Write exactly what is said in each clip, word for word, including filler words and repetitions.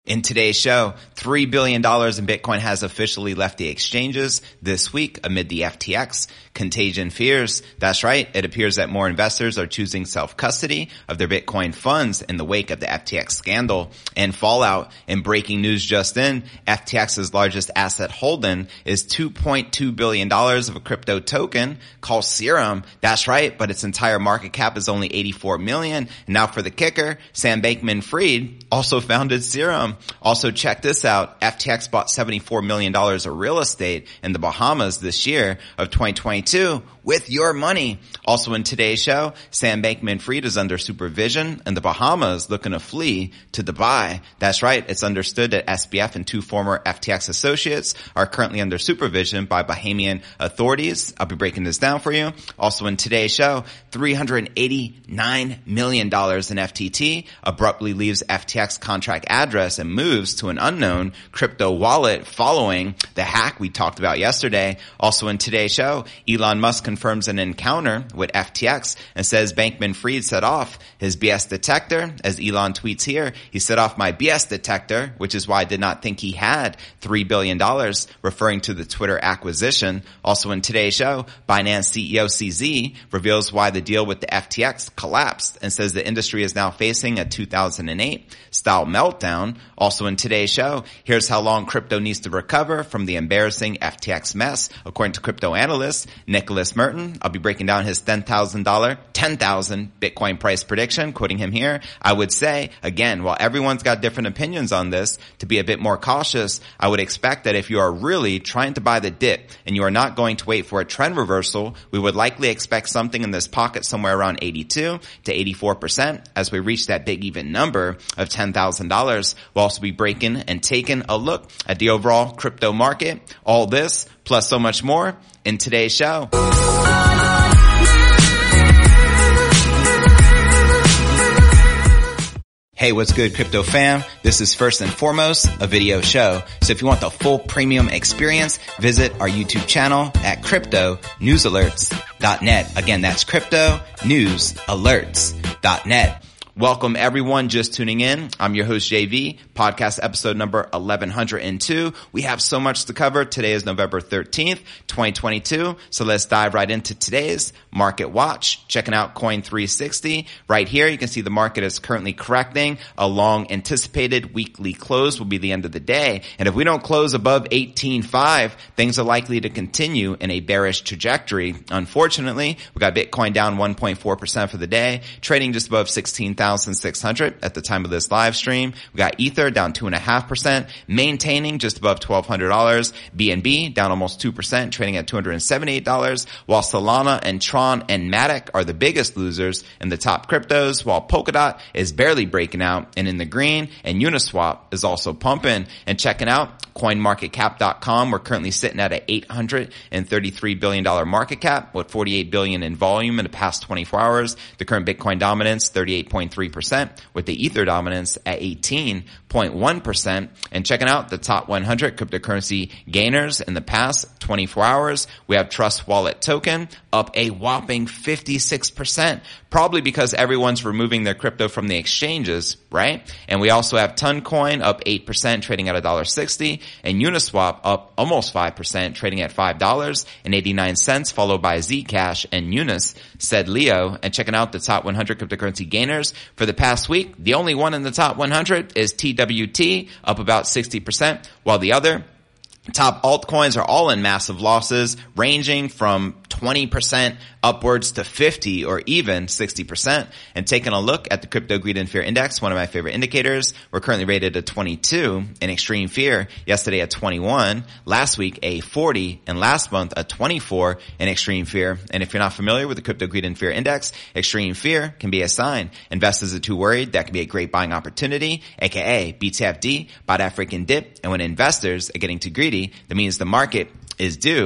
In today's show, three billion dollars in Bitcoin has officially left the exchanges this week amid the F T X contagion fears. That's right. It appears that more investors are choosing self-custody of their Bitcoin funds in the wake of the F T X scandal and fallout. In breaking news just in, F T X's largest asset holding is two point two billion dollars of a crypto token called Serum. That's right. But its entire market cap is only eighty-four million dollars. And now for the kicker, Sam Bankman-Fried also founded Serum. Also, check this out. F T X bought seventy-four million dollars of real estate in the Bahamas this year of twenty twenty-two with your money. Also in today's show, Sam Bankman-Fried is under supervision in the Bahamas looking to flee to Dubai. That's right. It's understood that S B F and two former F T X associates are currently under supervision by Bahamian authorities. I'll be breaking this down for you. Also in today's show, three hundred eighty-nine million dollars in F T T abruptly leaves F T X contract address and moves to an unknown crypto wallet following the hack we talked about yesterday. Also in today's show, Elon Musk confirms an encounter with F T X and says Bankman-Fried set off his B S detector. As Elon tweets here, he set off my B S detector, which is why I did not think he had three billion dollars, referring to the Twitter acquisition. Also in today's show, Binance C E O C Z reveals why the deal with the F T X collapsed and says the industry is now facing a two thousand eight style meltdown. Also in today's show, here's how long crypto needs to recover from the embarrassing F T X mess, according to crypto analyst Nicholas Merton. I'll be breaking down his ten thousand dollars, ten thousand Bitcoin price prediction, quoting him here. I would say, again, while everyone's got different opinions on this, to be a bit more cautious, I would expect that if you are really trying to buy the dip and you are not going to wait for a trend reversal, we would likely expect something in this pocket somewhere around eighty-two to eighty-four percent as we reach that big even number of ten thousand dollars. We'll also be breaking and taking a look at the overall crypto market. All this plus so much more in today's show. Hey, what's good, crypto fam? This is first and foremost a video show. So if you want the full premium experience, visit our YouTube channel at crypto news alerts dot net. Again, that's crypto news alerts dot net. Welcome everyone just tuning in. I'm your host J V, podcast episode number eleven oh two. We have so much to cover. Today is November thirteenth, twenty twenty-two. So let's dive right into today's market watch. Checking out Coin three sixty. Right here, you can see the market is currently correcting. A long anticipated weekly close will be the end of the day. And if we don't close above eighteen five, things are likely to continue in a bearish trajectory. Unfortunately, we got Bitcoin down one point four percent for the day, trading just above sixteen thousand six hundred at the time of this live stream. We got Ether down two point five percent, maintaining just above twelve hundred dollars. B N B down almost two percent, trading at two hundred seventy-eight dollars, while Solana and Tron and Matic are the biggest losers in the top cryptos, while Polkadot is barely breaking out and in the green, and Uniswap is also pumping. And checking out coin market cap dot com, we're currently sitting at an eight hundred thirty-three billion dollars market cap with forty-eight billion dollars in volume in the past twenty-four hours. The current Bitcoin dominance, thirty-eight point three percent, with the Ether dominance at eighteen point one percent. And checking out the top one hundred cryptocurrency gainers in the past twenty-four hours, we have Trust Wallet Token up a whopping fifty-six percent, probably because everyone's removing their crypto from the exchanges, right? And we also have Toncoin up eight percent, trading at one dollar sixty, and Uniswap up almost five percent, trading at five dollars and eighty-nine cents, followed by Zcash and Unis, said Leo. And checking out the top one hundred cryptocurrency gainers for the past week, the only one in the top one hundred is T W T, up about sixty percent, while the other top altcoins are all in massive losses, ranging from twenty percent upwards to fifty or even sixty percent. And taking a look at the Crypto Greed and Fear Index, one of my favorite indicators, we're currently rated a twenty-two in extreme fear, yesterday at twenty-one, last week a forty, and last month a twenty-four in extreme fear. And if you're not familiar with the Crypto Greed and Fear Index, extreme fear can be a sign investors are too worried. That can be a great buying opportunity, aka B T F D, buy that freaking dip. And when investors are getting too greedy, that means the market is due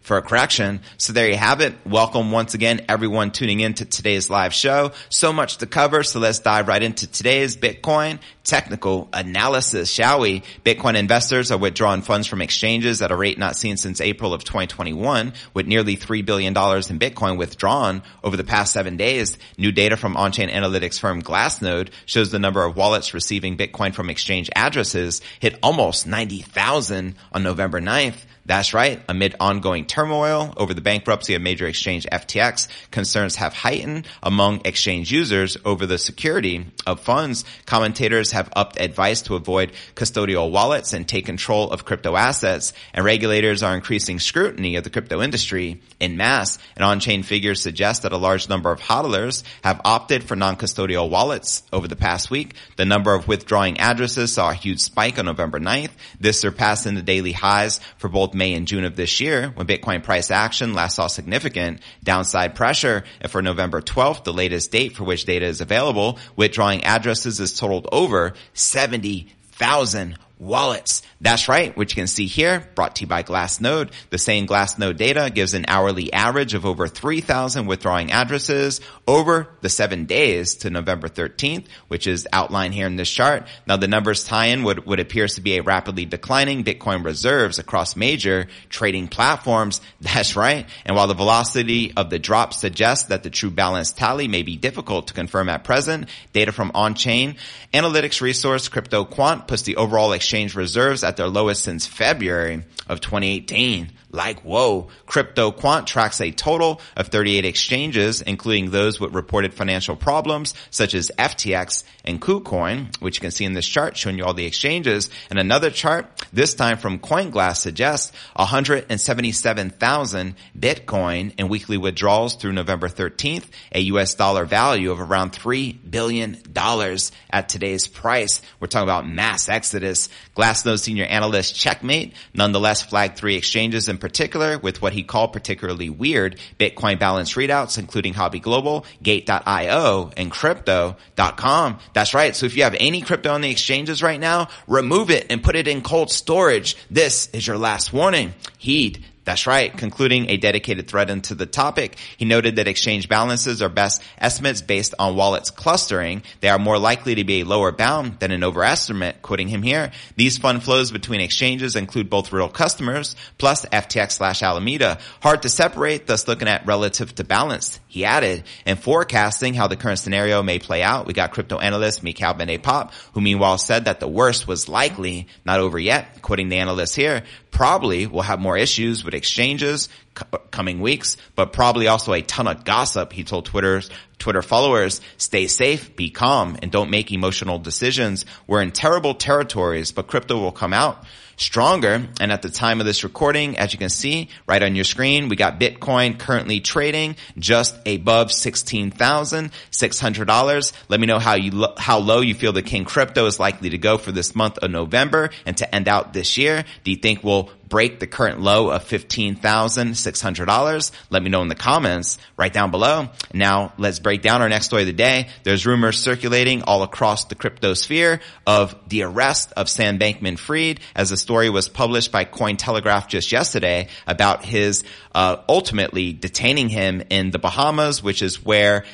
for a correction. So there you have it. Welcome once again, everyone tuning in to today's live show. So much to cover, so let's dive right into today's Bitcoin technical analysis, shall we? Bitcoin investors are withdrawing funds from exchanges at a rate not seen since April of twenty twenty-one, with nearly three billion dollars in Bitcoin withdrawn over the past seven days. New data from on-chain analytics firm Glassnode shows the number of wallets receiving Bitcoin from exchange addresses hit almost ninety thousand on November ninth. That's right. Amid ongoing turmoil over the bankruptcy of major exchange F T X, concerns have heightened among exchange users over the security of funds. Commentators have upped advice to avoid custodial wallets and take control of crypto assets, and regulators are increasing scrutiny of the crypto industry en masse. And on-chain figures suggest that a large number of hodlers have opted for non-custodial wallets over the past week. The number of withdrawing addresses saw a huge spike on November ninth. This surpassing the daily highs for both May and June of this year, when Bitcoin price action last saw significant downside pressure. And for November twelfth, the latest date for which data is available, withdrawing addresses is totaled over seventy thousand wallets. That's right, which you can see here, brought to you by Glassnode. The same Glassnode data gives an hourly average of over three thousand withdrawing addresses over the seven days to November thirteenth, which is outlined here in this chart. Now, the numbers tie in what, what appears to be a rapidly declining Bitcoin reserves across major trading platforms. That's right. And while the velocity of the drop suggests that the true balance tally may be difficult to confirm at present, data from on-chain analytics resource CryptoQuant puts the overall exchange reserves at their lowest since February of twenty eighteen. Like, whoa. CryptoQuant tracks a total of thirty-eight exchanges, including those with reported financial problems, such as F T X and KuCoin, which you can see in this chart showing you all the exchanges. And another chart, this time from CoinGlass, suggests one hundred seventy-seven thousand Bitcoin in weekly withdrawals through November thirteenth, a U S dollar value of around three billion dollars at today's price. We're talking about mass exodus. Glassnode senior analyst Checkmate nonetheless flagged three exchanges in particular with what he called particularly weird Bitcoin balance readouts, including Hobby Global, Gate dot io, and Crypto dot com. That's right. So if you have any crypto on the exchanges right now, remove it and put it in cold storage. This is your last warning. Heed. That's right. Concluding a dedicated thread into the topic, he noted that exchange balances are best estimates based on wallets clustering. They are more likely to be a lower bound than an overestimate, quoting him here. These fund flows between exchanges include both real customers plus F T X slash Alameda. Hard to separate, thus looking at relative to balance, he added. And forecasting how the current scenario may play out, we got crypto analyst Mikhail Ben-Apop, who meanwhile said that the worst was likely not over yet, quoting the analyst here. Probably will have more issues with exchanges c- coming weeks, but probably also a ton of gossip. He told Twitter's Twitter followers, stay safe, be calm, and don't make emotional decisions. We're in terrible territories, but crypto will come out stronger. And at the time of this recording, as you can see right on your screen, we got Bitcoin currently trading just above sixteen thousand six hundred dollars. Let me know how you lo- how low you feel the King Crypto is likely to go for this month of November and to end out this year. Do you think we'll break the current low of fifteen thousand six hundred dollars? Let me know in the comments right down below. Now, let's break down our next story of the day. There's rumors circulating all across the crypto sphere of the arrest of Sam Bankman-Fried, as the story was published by Cointelegraph just yesterday about his uh ultimately detaining him in the Bahamas, which is where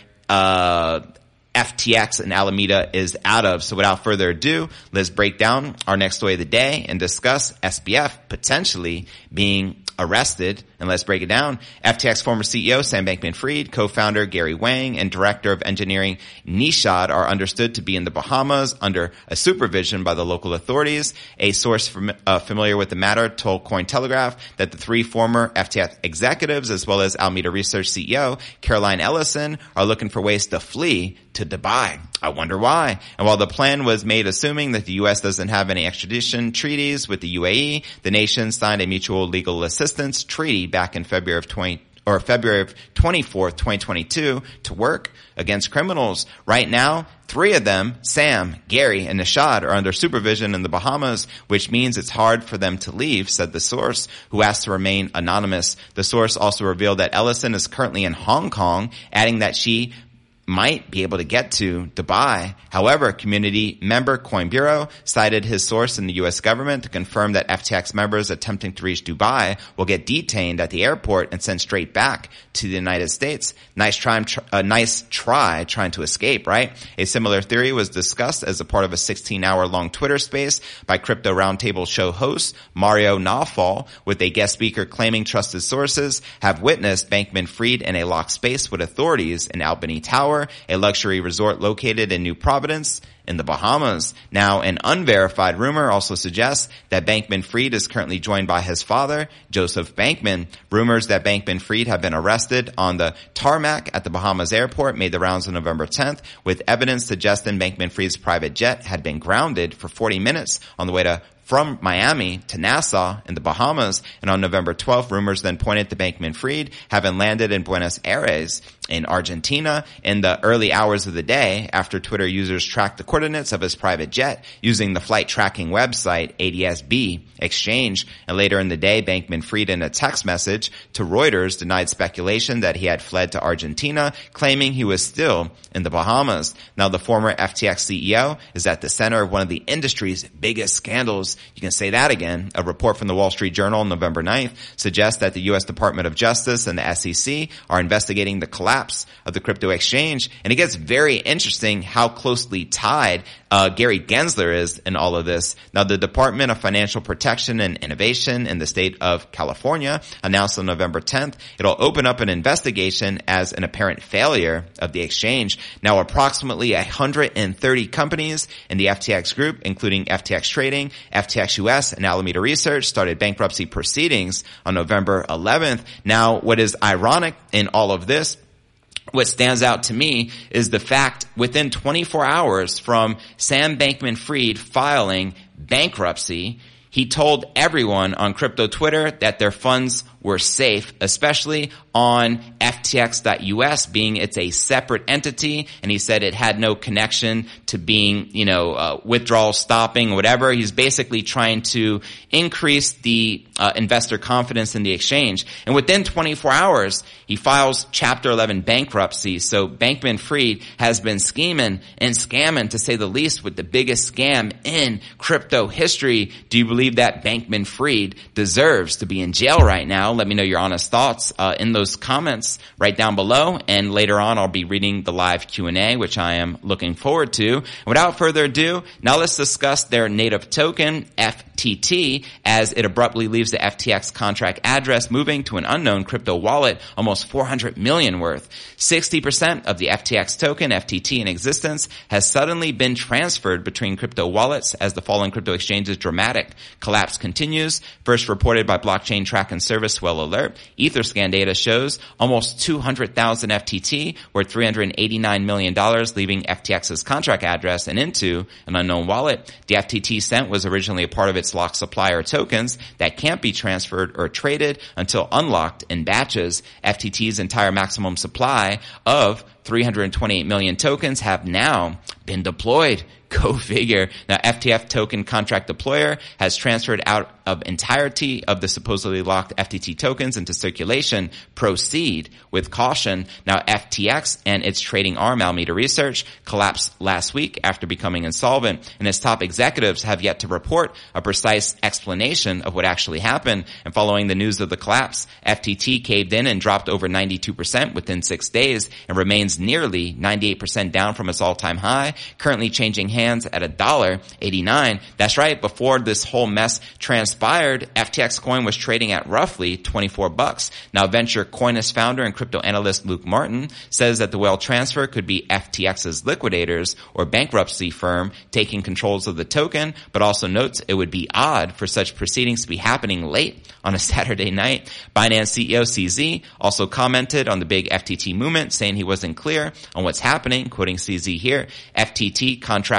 uh F T X and Alameda is out of. So without further ado, let's break down our next story of the day and discuss S B F potentially being arrested. And let's break it down. F T X former C E O Sam Bankman-Fried, co-founder Gary Wang, and director of engineering Nishad are understood to be in the Bahamas under a supervision by the local authorities. A source fam- uh, familiar with the matter told Cointelegraph that the three former F T X executives, as well as Alameda Research C E O Caroline Ellison, are looking for ways to flee to Dubai. I wonder why. And while the plan was made assuming that the U S doesn't have any extradition treaties with the U A E, the nation signed a mutual legal assistance treaty back in February of twenty or February of twenty-fourth, twenty twenty-two to work against criminals. Right now, three of them, Sam, Gary, and Nishad, are under supervision in the Bahamas, which means it's hard for them to leave, said the source, who asked to remain anonymous. The source also revealed that Ellison is currently in Hong Kong, adding that she might be able to get to Dubai. However, community member Coin Bureau cited his source in the U S government to confirm that F T X members attempting to reach Dubai will get detained at the airport and sent straight back to the United States. Nice try, a nice try trying to escape, right? A similar theory was discussed as a part of a sixteen hour long Twitter space by Crypto Roundtable show host Mario Nawfal, with a guest speaker claiming trusted sources have witnessed Bankman-Fried in a locked space with authorities in Albany Tower, a luxury resort located in New Providence in the Bahamas. Now, an unverified rumor also suggests that Bankman-Fried is currently joined by his father, Joseph Bankman. Rumors that Bankman-Fried have been arrested on the tarmac at the Bahamas airport made the rounds on November tenth, with evidence suggesting Bankman-Fried's private jet had been grounded for forty minutes on the way to from Miami to Nassau in the Bahamas. And on November twelfth, rumors then pointed to Bankman-Fried having landed in Buenos Aires in Argentina in the early hours of the day after Twitter users tracked the coordinates of his private jet using the flight tracking website A D S B Exchange. And later in the day, Bankman-Fried in a text message to Reuters denied speculation that he had fled to Argentina, claiming he was still in the Bahamas. Now, the former F T X C E O is at the center of one of the industry's biggest scandals. You can say that again. A report from the Wall Street Journal on November ninth suggests that the U S Department of Justice and the S E C are investigating the collapse of the crypto exchange. And it gets very interesting how closely tied uh Gary Gensler is in all of this. Now, the Department of Financial Protection and Innovation in the state of California announced on November tenth it'll open up an investigation as an apparent failure of the exchange. Now, approximately one hundred thirty companies in the F T X group, including F T X Trading, F T X U S, and Alameda Research, started bankruptcy proceedings on November eleventh. Now, what is ironic in all of this, what stands out to me, is the fact within twenty-four hours from Sam Bankman-Fried filing bankruptcy, he told everyone on crypto Twitter that their funds were safe, especially on F T X dot U S, being it's a separate entity, and he said it had no connection to being, you know, uh, withdrawal stopping, whatever. He's basically trying to increase the uh, investor confidence in the exchange. And within twenty-four hours, he files Chapter eleven bankruptcy. So Bankman-Fried has been scheming and scamming, to say the least, with the biggest scam in crypto history. Do you believe that Bankman-Fried deserves to be in jail right now? Let me know your honest thoughts uh, in those comments right down below. And later on, I'll be reading the live Q and A, which I am looking forward to. And without further ado, now let's discuss their native token, F T T, as it abruptly leaves the F T X contract address, moving to an unknown crypto wallet, almost four hundred million worth. sixty percent of the F T X token, F T T, in existence has suddenly been transferred between crypto wallets as the falling crypto exchange's dramatic collapse continues. First reported by blockchain tracking service Swell Alert, Etherscan data shows almost two hundred thousand F T T, worth three hundred eighty-nine million dollars, leaving F T X's contract address and into an unknown wallet. The F T T sent was originally a part of its locked supplier tokens that can't be transferred or traded until unlocked in batches. F T T's entire maximum supply of three hundred twenty-eight million tokens have now been deployed. Go figure. Now, F T F token contract deployer has transferred out of entirety of the supposedly locked F T T tokens into circulation. Proceed with caution. Now, F T X and its trading arm, Alameda Research, collapsed last week after becoming insolvent, and its top executives have yet to report a precise explanation of what actually happened. And following the news of the collapse, F T T caved in and dropped over ninety-two percent within six days and remains nearly ninety-eight percent down from its all-time high, currently changing hands at a dollar eighty-nine. That's right. Before this whole mess transpired, F T X coin was trading at roughly twenty-four bucks. Now, venture Coinist founder and crypto analyst Luke Martin says that the whale transfer could be F T X's liquidators or bankruptcy firm taking controls of the token, but also notes it would be odd for such proceedings to be happening late on a Saturday night. Binance C E O C Z also commented on the big F T T movement, saying he wasn't clear on what's happening. Quoting C Z here, F T T contract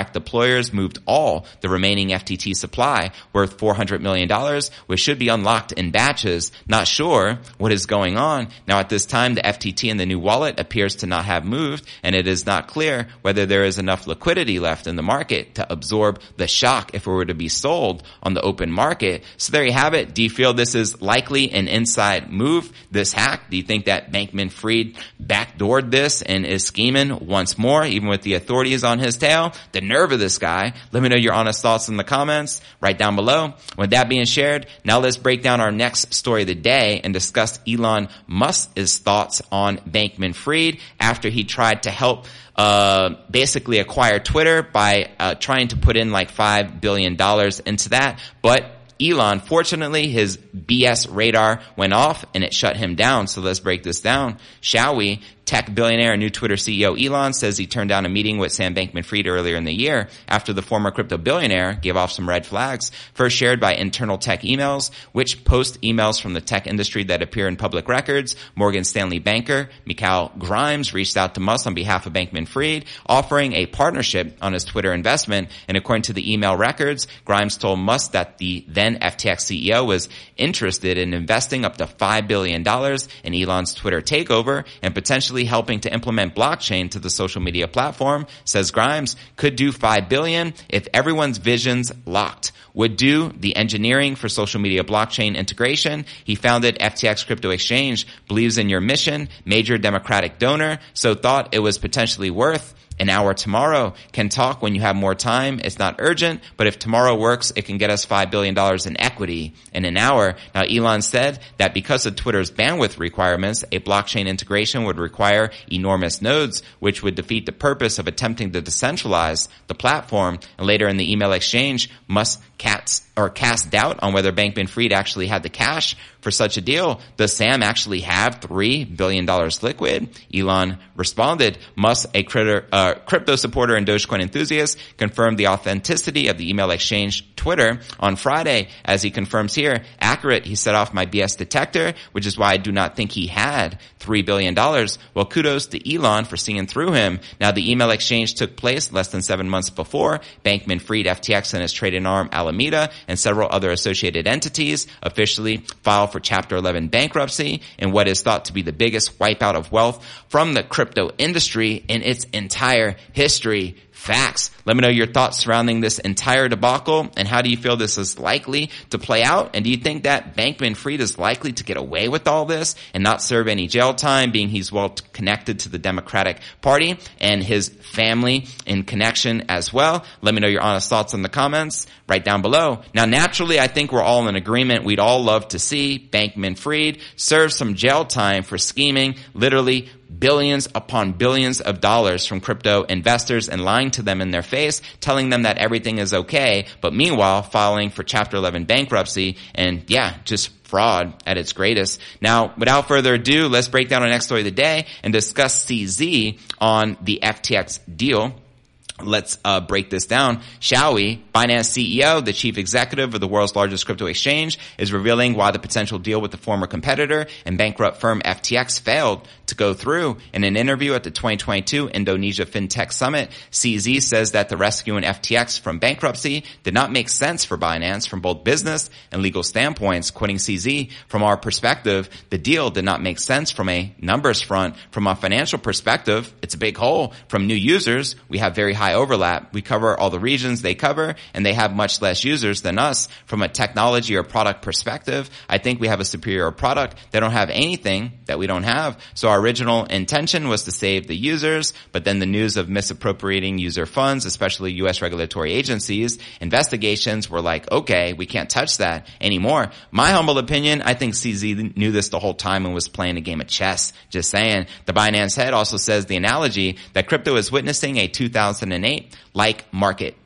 fact, deployers moved all the remaining F T T supply worth four hundred million dollars, which should be unlocked in batches. Not sure what is going on. Now, at this time, the F T T in the new wallet appears to not have moved, and it is not clear whether there is enough liquidity left in the market to absorb the shock if it were to be sold on the open market. So there you have it. Do you feel this is likely an inside move, this hack? Do you think that Bankman-Fried backdoored this and is scheming once more, even with the authorities on his tail? The nerve of this guy. Let me know your honest thoughts in the comments right down below. With that being shared, now let's break down our next story of the day and discuss Elon Musk's thoughts on Bankman-Fried after he tried to help uh basically acquire Twitter by uh trying to put in like five billion dollars into that. But Elon, fortunately, his B S radar went off and it shut him down. So let's break this down, shall we? Tech billionaire and new Twitter C E O Elon says he turned down a meeting with Sam Bankman-Fried earlier in the year after the former crypto billionaire gave off some red flags, first shared by internal tech emails, which post emails from the tech industry that appear in public records. Morgan Stanley banker Mikhail Grimes reached out to Musk on behalf of Bankman-Fried, offering a partnership on his Twitter investment. And according to the email records, Grimes told Musk that the then F T X C E O was interested in investing up to five billion dollars in Elon's Twitter takeover and potentially helping to implement blockchain to the social media platform. Says Grimes could do five billion dollars if everyone's visions locked. Would do the engineering for social media blockchain integration. He founded F T X Crypto Exchange, believes in your mission, major Democratic donor, so thought it was potentially worth an hour tomorrow. Can talk when you have more time. It's not urgent, but if tomorrow works, it can get us five billion dollars in equity in an hour. Now, Elon said that because of Twitter's bandwidth requirements, a blockchain integration would require enormous nodes, which would defeat the purpose of attempting to decentralize the platform. And later in the email exchange, Musk cats or cast doubt on whether Bankman-Fried actually had the cash for such a deal. Does Sam actually have three billion dollars liquid? Elon responded. Musk, a critter, uh, crypto supporter and Dogecoin enthusiast, confirmed the authenticity of the email exchange Twitter on Friday. As he confirms here, accurate, he set off my B S detector, which is why I do not think he had three billion dollars. Well, kudos to Elon for seeing through him. Now, the email exchange took place less than seven months before Bankman-Fried, F T X, and his trading arm Alameda and several other associated entities officially filed for Chapter eleven bankruptcy in what is thought to be the biggest wipeout of wealth from the crypto industry in its entire history. Facts. Let me know your thoughts surrounding this entire debacle, and how do you feel this is likely to play out? And do you think that Bankman-Fried is likely to get away with all this and not serve any jail time, being he's well connected to the Democratic Party and his family in connection as well? Let me know your honest thoughts in the comments right down below. Now, naturally, I think we're all in agreement. We'd all love to see Bankman-Fried serve some jail time for scheming literally billions upon billions of dollars from crypto investors and lying to them in their face, telling them that everything is okay, but meanwhile filing for Chapter eleven bankruptcy, and yeah, just fraud at its greatest. Now, without further ado, let's break down our next story of the day and discuss C Z on the F T X deal. Let's uh break this down, shall we? Binance C E O, the chief executive of the world's largest crypto exchange, is revealing why the potential deal with the former competitor and bankrupt firm F T X failed to go through. In an interview at the twenty twenty-two Indonesia FinTech Summit, C Z says that the rescuing F T X from bankruptcy did not make sense for Binance from both business and legal standpoints. Quoting C Z, from our perspective, the deal did not make sense from a numbers front. From a financial perspective, it's a big hole. From new users, we have very high overlap. We cover all the regions they cover, and they have much less users than us. From a technology or product perspective, I think we have a superior product. They don't have anything that we don't have. So our original intention was to save the users, but then the news of misappropriating user funds, especially U S regulatory agencies, investigations were like, okay, we can't touch that anymore. My humble opinion, I think C Z knew this the whole time and was playing a game of chess. Just saying. The Binance head also says the analogy that crypto is witnessing a two thousand eight like market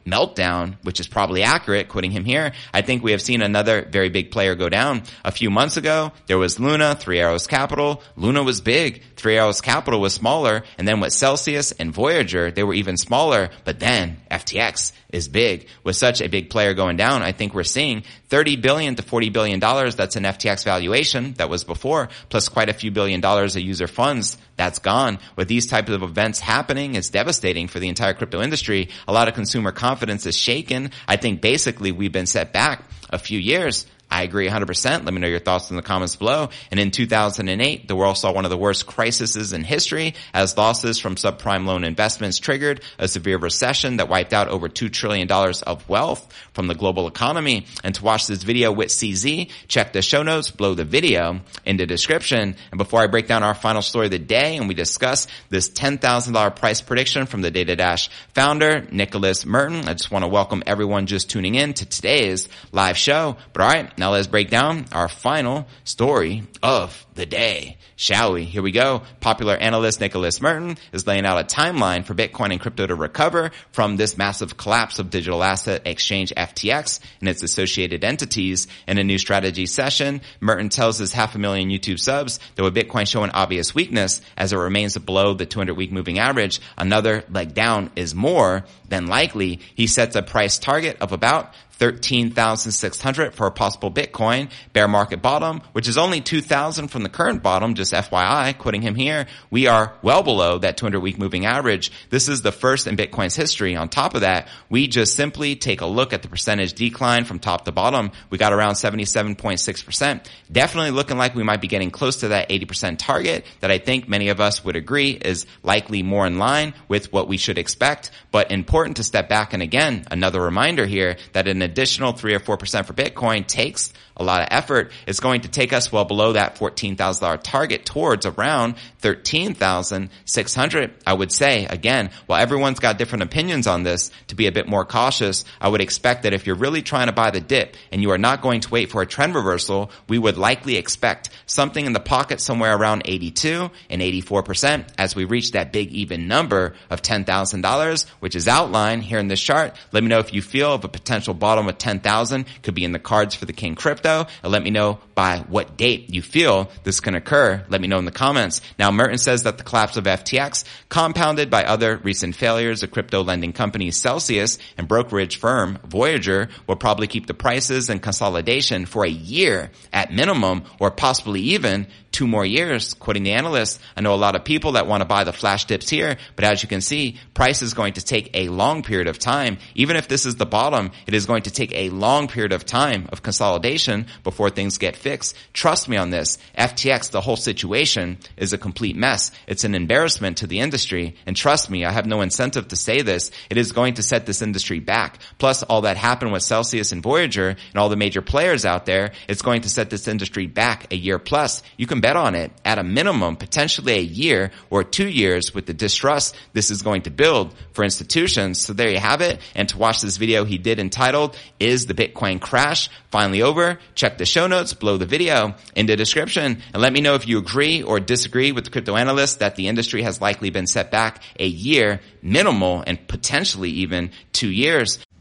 meltdown, which is probably accurate, quoting him here. I think we have seen another very big player go down. A few months ago, there was Luna, Three Arrows Capital. Luna was big. Three Arrows Capital was smaller. And then with Celsius and Voyager, they were even smaller. But then F T X is big. With such a big player going down, I think we're seeing thirty billion dollars to forty billion dollars. That's an F T X valuation that was before, plus quite a few billion dollars of user funds. That's gone. With these types of events happening, it's devastating for the entire crypto industry. A lot of consumer confidence is shaken. I think basically we've been set back a few years. I agree one hundred percent. Let me know your thoughts in the comments below. And in two thousand eight, the world saw one of the worst crises in history as losses from subprime loan investments triggered a severe recession that wiped out over two trillion dollars of wealth from the global economy. And to watch this video with C Z, check the show notes below the video in the description. And before I break down our final story of the day and we discuss this ten thousand dollars price prediction from the Data Dash founder, Nicholas Merton, I just want to welcome everyone just tuning in to today's live show. But all right, now let's break down our final story of the day, shall we? Here we go. Popular analyst Nicholas Merton is laying out a timeline for Bitcoin and crypto to recover from this massive collapse of digital asset exchange F T X and its associated entities. In a new strategy session, Merton tells his half a million YouTube subs that with Bitcoin showing obvious weakness as it remains below the two hundred week moving average, another leg down is more than likely. He sets a price target of about thirteen thousand six hundred for a possible Bitcoin bear market bottom, which is only two thousand from the current bottom, just F Y I, quoting him here. We are well below that two hundred week moving average. This is the first in Bitcoin's history. On top of that, we just simply take a look at the percentage decline from top to bottom. We got around seventy-seven point six percent. Definitely looking like we might be getting close to that eighty percent target that I think many of us would agree is likely more in line with what we should expect. But important to step back, and again, another reminder here that an additional three or four percent for Bitcoin takes a lot of effort. It's going to take us well below that fourteen thousand dollars target towards around thirteen thousand six hundred. I would say, again, while everyone's got different opinions on this, to be a bit more cautious, I would expect that if you're really trying to buy the dip and you are not going to wait for a trend reversal, we would likely expect something in the pocket somewhere around eighty-two and eighty-four percent as we reach that big even number of ten thousand dollars, which is outlined here in this chart. Let me know if you feel of a potential bottom of ten thousand could be in the cards for the King Crypto. And let me know by what date you feel this can occur. Let me know in the comments. Now, Merton says that the collapse of F T X, compounded by other recent failures of crypto lending companies Celsius and brokerage firm Voyager, will probably keep the prices and consolidation for a year at minimum, or possibly even two more years. Quoting the analyst, I know a lot of people that want to buy the flash dips here, but as you can see, price is going to take a long period of time. Even if this is the bottom, it is going to take a long period of time of consolidation before things get fixed. Trust me on this. F T X, the whole situation is a complete mess. It's an embarrassment to the industry. And trust me, I have no incentive to say this. It is going to set this industry back. Plus all that happened with Celsius and Voyager and all the major players out there, it's going to set this industry back a year plus. You can bet on it at a minimum, potentially a year or two years with the distrust this is going to build for institutions. So there you have it. And to watch this video he did entitled, Is the Bitcoin Crash Finally Over? Check the show notes below the video in the description and let me know if you agree or disagree with the crypto analyst that the industry has likely been set back a year, minimal, and potentially even two years.